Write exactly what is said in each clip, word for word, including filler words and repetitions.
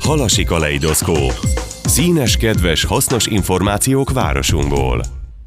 Halasi kaleidoszkóp. Színes, kedves, hasznos információk városunkból.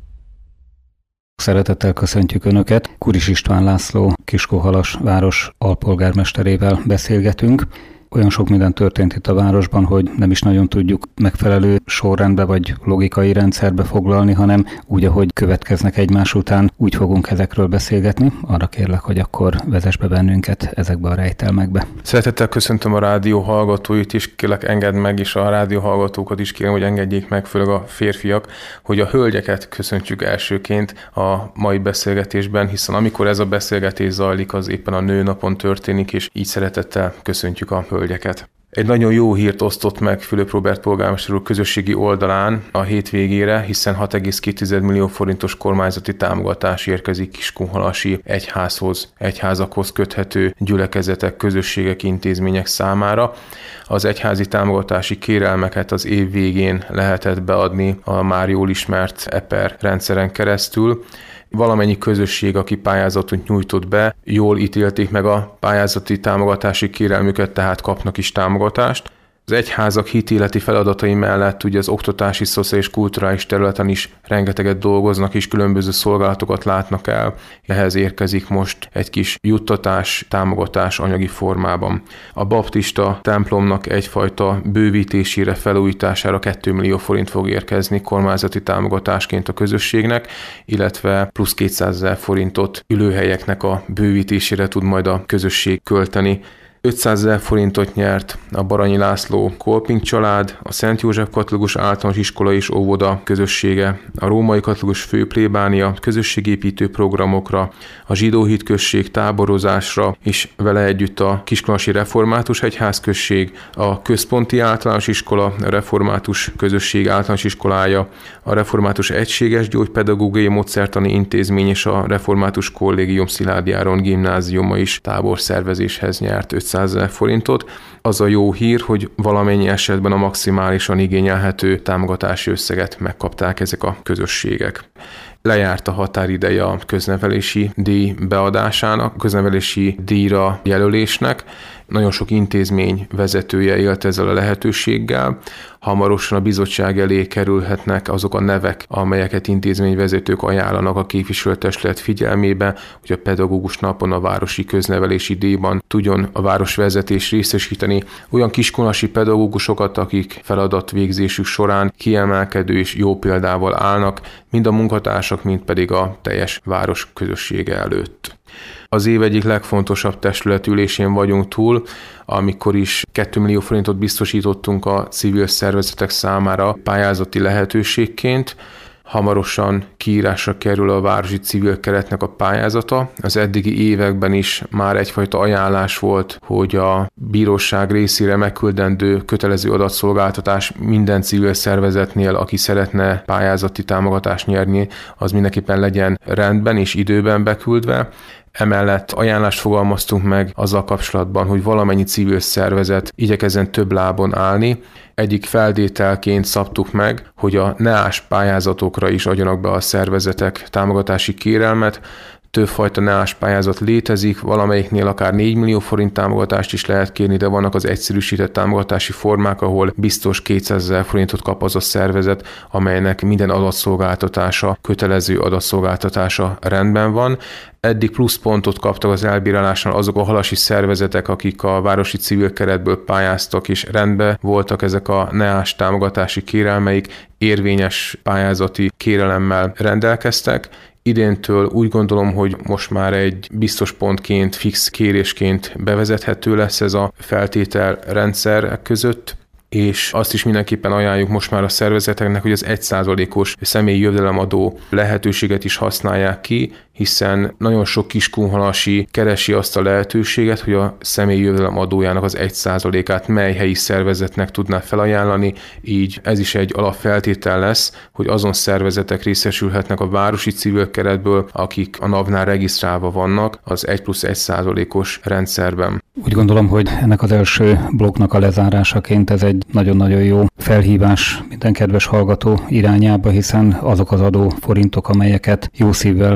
Szeretettel köszöntjük Önöket. Kuris István László, Kiskóhalas város alpolgármesterével beszélgetünk. Olyan sok minden történt itt a városban, hogy nem is nagyon tudjuk megfelelő sorrendbe vagy logikai rendszerbe foglalni, hanem úgy, ahogy következnek egymás után, úgy fogunk ezekről beszélgetni. Arra kérlek, hogy akkor vezess be bennünket ezekbe a rejtelmekbe. Szeretettel köszöntöm a rádió hallgatóit is, kérlek engedd meg, és a rádió hallgatókat is kérem, hogy engedjék meg, főleg a férfiak, hogy a hölgyeket köszöntjük elsőként a mai beszélgetésben, hiszen amikor ez a beszélgetés zajlik, az éppen a nőnapon történik, és így szeretettel köszöntjük a hölgyeket. Egy nagyon jó hírt osztott meg Fülöp Róbert polgármester úr közösségi oldalán a hétvégére, hiszen hat egész két millió forintos kormányzati támogatás érkezik Kiskóhalasi egyházhoz, egyházakhoz köthető gyülekezetek, közösségek, intézmények számára. Az egyházi támogatási kérelmeket az év végén lehetett beadni a már jól ismert e per rendszeren keresztül. Valamennyi közösség, aki pályázatot nyújtott be, jól ítélték meg a pályázati támogatási kérelmüket, tehát kapnak is támogatást. Az egyházak hitéleti feladatai mellett ugye az oktatási, szociális, kulturális területen is rengeteget dolgoznak és különböző szolgálatokat látnak el. Ehhez érkezik most egy kis juttatás, támogatás anyagi formában. A baptista templomnak egyfajta bővítésére, felújítására két millió forint fog érkezni kormányzati támogatásként a közösségnek, illetve plusz kétszázezer forintot ülőhelyeknek a bővítésére tud majd a közösség költeni. ötszázezer forintot nyert a Baranyi László Kolping család, a Szent József Katolikus Általános Iskola és Óvoda közössége, a Római Katolikus Főplébánia közösségépítő programokra, a Zsidó hitközség táborozásra, és vele együtt a Kiskunhalasi Református Egyházközség, a Központi Általános Iskola, a Református Közösség Általános Iskolája, a Református Egységes Gyógypedagógiai Módszertani Intézmény és a Református Kollégium Szilágyi Áron gimnáziuma is táborszervezéshez nyert ötszázezer forintot. Az a jó hír, hogy valamennyi esetben a maximálisan igényelhető támogatási összeget megkapták ezek a közösségek. Lejárt a határideje a köznevelési díj beadásának, köznevelési díjra jelölésnek. Nagyon sok intézmény vezetője élt ezzel a lehetőséggel. Hamarosan a bizottság elé kerülhetnek azok a nevek, amelyeket intézményvezetők ajánlanak a képviselőtestület figyelmébe, hogy a pedagógus napon a városi köznevelési díjban tudjon a városvezetés részesíteni olyan kiskunhalasi pedagógusokat, akik feladatvégzésük során kiemelkedő és jó példával állnak, mind a munkatársak, mind pedig a teljes város közössége előtt. Az év egyik legfontosabb testületülésén vagyunk túl, amikor is két millió forintot biztosítottunk a civil szervezetek számára pályázati lehetőségként. Hamarosan kiírásra kerül a városi civil keretnek a pályázata. Az eddigi években is már egyfajta ajánlás volt, hogy a bíróság részére megküldendő kötelező adatszolgáltatás minden civil szervezetnél, aki szeretne pályázati támogatást nyerni, az mindenképpen legyen rendben és időben beküldve. Emellett ajánlást fogalmaztunk meg azzal kapcsolatban, hogy valamennyi civil szervezet igyekezzen több lábon állni. Egyik feltételként szabtuk meg, hogy a neás pályázatokra is adjanak be a szervezetek támogatási kérelmet. Többfajta neás pályázat létezik, valamelyiknél akár négy millió forint támogatást is lehet kérni, de vannak az egyszerűsített támogatási formák, ahol biztos kétszázezer forintot kap az a szervezet, amelynek minden adatszolgáltatása, kötelező adatszolgáltatása rendben van. Eddig pluszpontot kaptak az elbírálásnál azok a halasi szervezetek, akik a városi civil keretből pályáztak, és rendben voltak ezek a neás támogatási kérelmeik, érvényes pályázati kérelemmel rendelkeztek. Idéntől úgy gondolom, hogy most már egy biztos pontként, fix kérésként bevezethető lesz ez a feltételrendszer között, és azt is mindenképpen ajánljuk most már a szervezeteknek, hogy az egy százalékos személyi jövedelemadó lehetőséget is használják ki, hiszen nagyon sok kiskunhalasi keresi azt a lehetőséget, hogy a személyi jövedelem adójának az egy százalékát mely helyi szervezetnek tudná felajánlani, így ez is egy alapfeltétel lesz, hogy azon szervezetek részesülhetnek a városi civil keretből, akik a NAV-nál regisztrálva vannak az egy plusz egy százalékos rendszerben. Úgy gondolom, hogy ennek az első blokknak a lezárásaként ez egy nagyon-nagyon jó felhívás minden kedves hallgató irányába, hiszen azok az adó forintok, amelyeket jó szívvel föl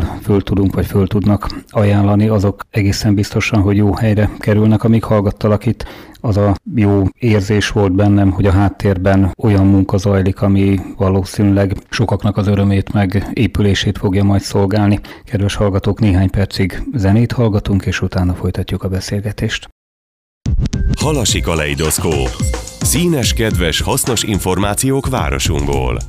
tudunk, vagy föl tudnak ajánlani, azok egészen biztosan, hogy jó helyre kerülnek. Amíg hallgattalak itt, az a jó érzés volt bennem, hogy a háttérben olyan munka zajlik, ami valószínűleg sokaknak az örömét meg épülését fogja majd szolgálni. Kedves hallgatók, néhány percig zenét hallgatunk, és utána folytatjuk a beszélgetést. Halasi kaleidoszkóp. Színes, kedves, hasznos információk városunkból.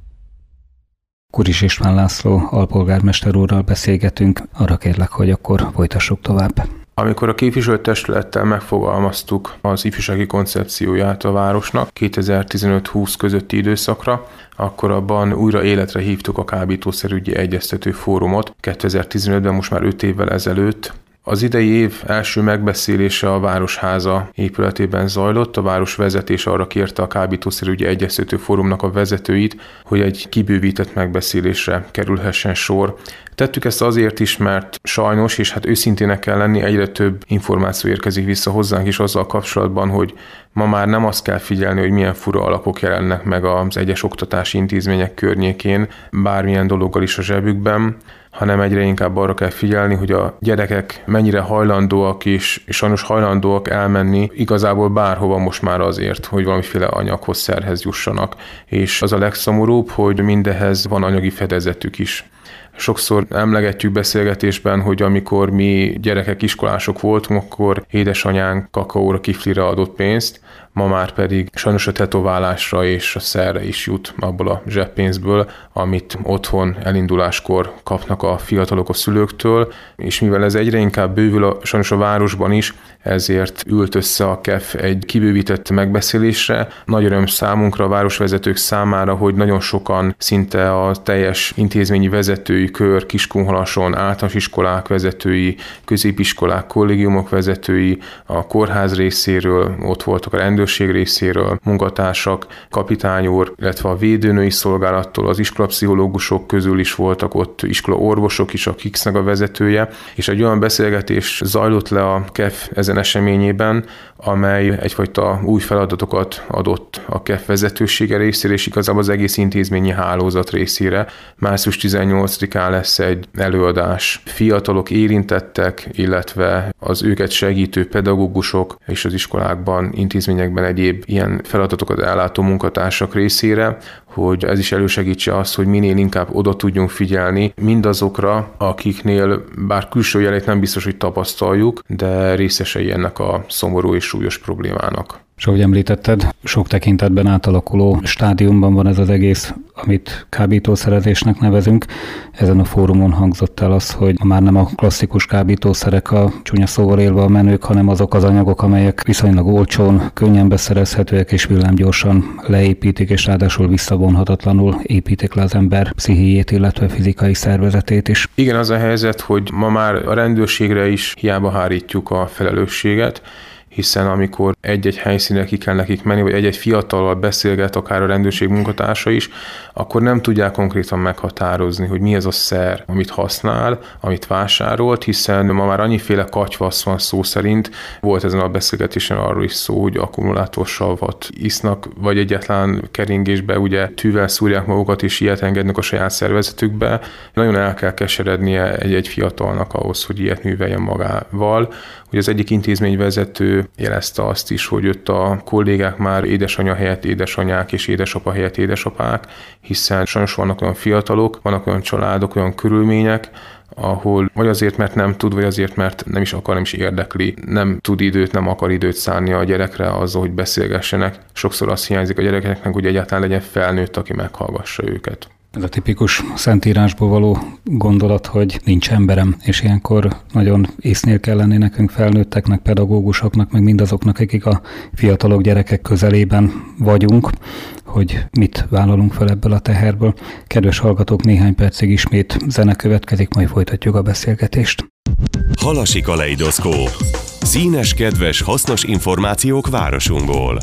Kuris István László alpolgármester úrral beszélgetünk, arra kérlek, hogy akkor folytassuk tovább. Amikor a képviselőtestülettel megfogalmaztuk az ifjúsági koncepcióját a városnak kétezer-tizenöt-húsz közötti időszakra, akkor abban újra életre hívtuk a kábítószerügyi egyeztető fórumot kétezer-tizenötben, most már öt évvel ezelőtt. Az idei év első megbeszélése a Városháza épületében zajlott. A város vezetése arra kérte a kábítószerügyi egyeztető fórumnak a vezetőit, hogy egy kibővített megbeszélésre kerülhessen sor. Tettük ezt azért is, mert sajnos, és hát őszintének kell lenni, egyre több információ érkezik vissza hozzánk is azzal kapcsolatban, hogy ma már nem azt kell figyelni, hogy milyen fura alakok jelennek meg az egyes oktatási intézmények környékén, bármilyen dologgal is a zsebükben, hanem egyre inkább arra kell figyelni, hogy a gyerekek mennyire hajlandóak és, és sajnos hajlandóak elmenni igazából bárhova most már azért, hogy valamiféle anyaghoz, szerhez jussanak. És az a legszomorúbb, hogy mindehhez van anyagi fedezetük is. Sokszor emlegetjük beszélgetésben, hogy amikor mi gyerekek, iskolások voltunk, akkor édesanyánk kakaóra, kiflire adott pénzt, ma már pedig sajnos a tetoválásra és a szerre is jut abból a zseppénzből, amit otthon elinduláskor kapnak a fiatalok a szülőktől, és mivel ez egyre inkább bővül a, sajnos a városban is, ezért ült össze a ká e ef egy kibővített megbeszélésre. Nagy öröm számunkra, a városvezetők számára, hogy nagyon sokan, szinte a teljes intézményi vezetői kör, Kiskunhalason, általános iskolák vezetői, középiskolák, kollégiumok vezetői, a kórház részéről, ott voltak a rendőrség részéről, munkatársak, kapitány úr, illetve a védőnői szolgálattól, az iskolapszichológusok közül is voltak ott, iskolaorvosok is, a ká i iksz-nek a vezetője, és egy olyan beszélgetés zajlott le a ká e ef ezen eseményében, amely egyfajta új feladatokat adott a ká e ef vezetősége részére, és igazából az egész intézményi hálózat részére. március tizennyolcadikán lesz egy előadás. Fiatalok, érintettek, illetve az őket segítő pedagógusok és az iskolákban, intézményekben egyéb ilyen feladatokat ellátó munkatársak részére, hogy ez is elősegítse azt, hogy minél inkább oda tudjunk figyelni mindazokra, akiknél bár külső jelét nem biztos, hogy tapasztaljuk, de részesei ennek a szomorú és súlyos problémának. És ahogy említetted, sok tekintetben átalakuló stádiumban van ez az egész, amit kábítószerezésnek nevezünk. Ezen a fórumon hangzott el az, hogy már nem a klasszikus kábítószerek, a csúnya szóval élve a menők, hanem azok az anyagok, amelyek viszonylag olcsón, könnyen beszerezhetőek és villámgyorsan leépítik, és ráadásul visszavonhatatlanul építik le az ember pszichéjét, illetve fizikai szervezetét is. Igen, az a helyzet, hogy ma már a rendőrségre is hiába hárítjuk a felelősséget, hiszen amikor egy-egy helyszínre ki kell nekik menni, vagy egy-egy fiatallal beszélget, akár a rendőrség munkatársa is, akkor nem tudják konkrétan meghatározni, hogy mi ez a szer, amit használ, amit vásárolt, hiszen ma már annyiféle katyvasz van szó szerint. Volt ezen a beszélgetésen arról is szó, hogy akkumulátorsavat isznak, vagy egyetlen keringésbe ugye tűvel szúrják magukat, és ilyet engednek a saját szervezetükbe. Nagyon el kell keserednie egy-egy fiatalnak ahhoz, hogy ilyet műveljen magával. Ugye az egyik intézményvezető jelezte azt is, hogy ott a kollégák már édesanyja helyett édesanyák és édesapa helyett édesapák, hiszen sajnos vannak olyan fiatalok, vannak olyan családok, olyan körülmények, ahol vagy azért, mert nem tud, vagy azért, mert nem is akar, nem is érdekli, nem tud időt, nem akar időt szánni a gyerekre azzal, hogy beszélgessenek. Sokszor azt hiányzik a gyerekeknek, hogy egyáltalán legyen felnőtt, aki meghallgassa őket. Ez a tipikus szentírásból való gondolat, hogy nincs emberem, és ilyenkor nagyon észnél kell lenni nekünk felnőtteknek, pedagógusoknak, meg mindazoknak, akik a fiatalok, gyerekek közelében vagyunk, hogy mit vállalunk fel ebből a teherből. Kedves hallgatók, néhány percig ismét zene következik, majd folytatjuk a beszélgetést. Halasi kaleidoszkóp. Színes, kedves, hasznos információk városunkból.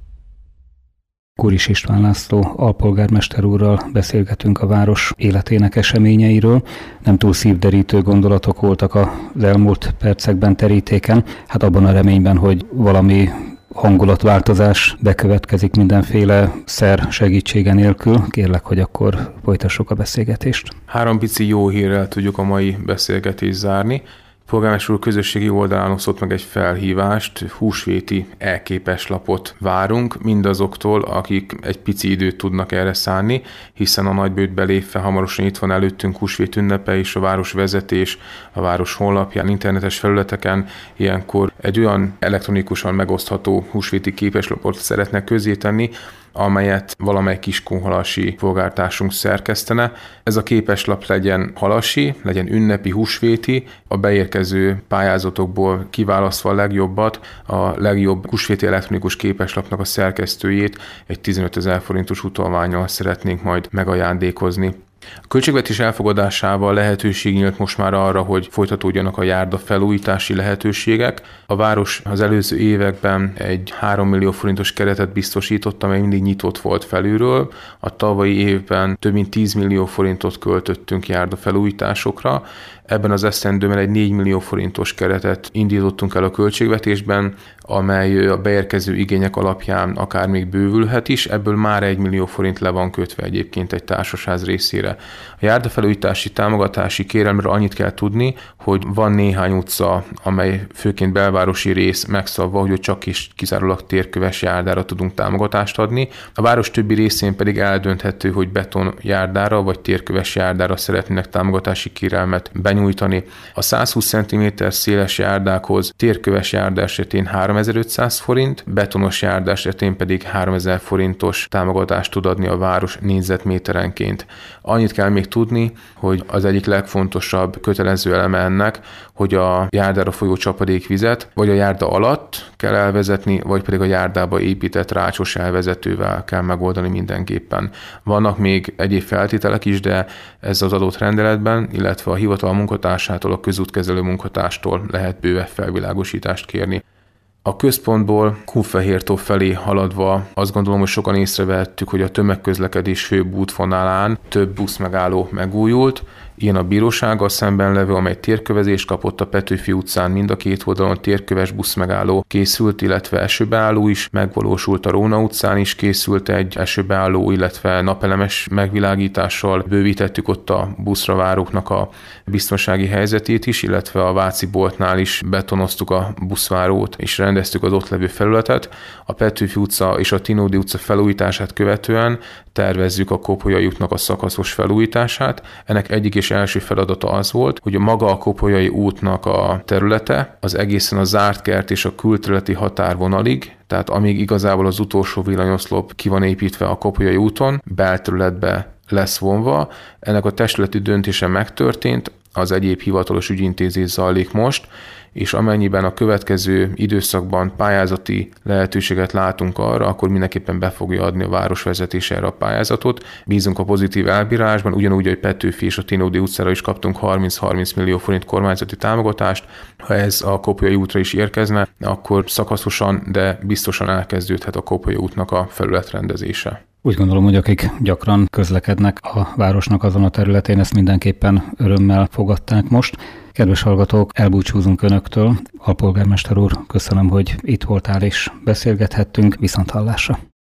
Kuris István László alpolgármester úrral beszélgetünk a város életének eseményeiről. Nem túl szívderítő gondolatok voltak az elmúlt percekben terítéken, hát abban a reményben, hogy valami hangulatváltozás bekövetkezik mindenféle szer segítsége nélkül. Kérlek, hogy akkor folytassuk a beszélgetést. Három pici jó hírrel tudjuk a mai beszélgetést zárni. Polgármester úr közösségi oldalán osztott meg egy felhívást, húsvéti e-képes lapot várunk mindazoktól, akik egy pici időt tudnak erre szánni, hiszen a nagybőt belépve hamarosan itt van előttünk húsvét ünnepe és a városvezetés a város honlapján, internetes felületeken ilyenkor egy olyan elektronikusan megosztható húsvéti képeslapot szeretne közzétenni, amelyet valamely kiskunhalasi polgártársunk szerkesztene. Ez a képeslap legyen halasi, legyen ünnepi, húsvéti, a beérkező pályázatokból kiválasztva a legjobbat, a legjobb húsvéti elektronikus képeslapnak a szerkesztőjét egy tizenötezer forintos utalvánnyal szeretnénk majd megajándékozni. A költségvetés elfogadásával lehetőség nyílt most már arra, hogy folytatódjanak a járda felújítási lehetőségek. A város az előző években egy három millió forintos keretet biztosított, amely mindig nyitott volt felülről. A tavalyi évben több mint tíz millió forintot költöttünk járda felújításokra. Ebben az esztendőben egy négy millió forintos keretet indítottunk el a költségvetésben, amely a beérkező igények alapján akár még bővülhet is, ebből már egy millió forint le van kötve egyébként egy társasház részére. A járdafelújítási támogatási kérelmre annyit kell tudni, hogy van néhány utca, amely főként belvárosi rész megszabva, hogy csak is kizárólag térköves járdára tudunk támogatást adni. A város többi részén pedig eldönthető, hogy beton járdára vagy térköves járdára szeretnének támogatási kérelmet benyújtani. A száz húsz centiméter széles járdákhoz térköves járda esetén háromezer-ötszáz forint, betonos járda esetén pedig háromezer forintos támogatást tud adni a város négyzetméterenként. Annyit kell még tudni, hogy az egyik legfontosabb kötelező eleme ennek, hogy a járdára folyó csapadékvizet vagy a járda alatt kell elvezetni, vagy pedig a járdába épített rácsos elvezetővel kell megoldani mindenképpen. Vannak még egyéb feltételek is, de ez az adott rendeletben, illetve a hivatal munkatársától, a közútkezelő munkatárstól lehet bővebb felvilágosítást kérni. A központból Kunfehértó felé haladva azt gondolom, hogy sokan észrevehettük, hogy a tömegközlekedés főbb útvonalán több buszmegálló megújult. Ilyen a bírósággal szemben levő, amely térkövezést kapott, a Petőfi utcán mind a két oldalon térköves buszmegálló készült, illetve esőbeálló is megvalósult, a Róna utcán is készült egy esőbeálló, illetve napelemes megvilágítással bővítettük ott a buszra váróknak a biztonsági helyzetét is, illetve a Váci boltnál is betonoztuk a buszvárót és rendeztük az ott levő felületet. A Petőfi utca és a Tinódi utca felújítását követően tervezzük a Kopolya útnak a szakaszos felújítását. Ennek egyik és első feladata az volt, hogy a maga a Kopolyai útnak a területe az egészen a zárt kert és a külterületi határvonalig, tehát amíg igazából az utolsó villanyoszlop ki van építve a Kopolyai úton, belterületbe lesz vonva. Ennek a testületi döntése megtörtént, az egyéb hivatalos ügyintézés zajlik most, és amennyiben a következő időszakban pályázati lehetőséget látunk arra, akkor mindenképpen be fogja adni a városvezetés erre a pályázatot. Bízunk a pozitív elbírálásban, ugyanúgy, hogy Petőfi és a Tinódi utcára is kaptunk harminc-harminc millió forint kormányzati támogatást. Ha ez a Kopolyai útra is érkezne, akkor szakaszosan, de biztosan elkezdődhet a Kopolyai útnak a felületrendezése. Úgy gondolom, hogy akik gyakran közlekednek a városnak azon a területén, ezt mindenképpen örömmel fogadták most. Kedves hallgatók, elbúcsúzunk Önöktől. Alpolgármester úr, köszönöm, hogy itt voltál és beszélgethettünk. Viszonthallásra.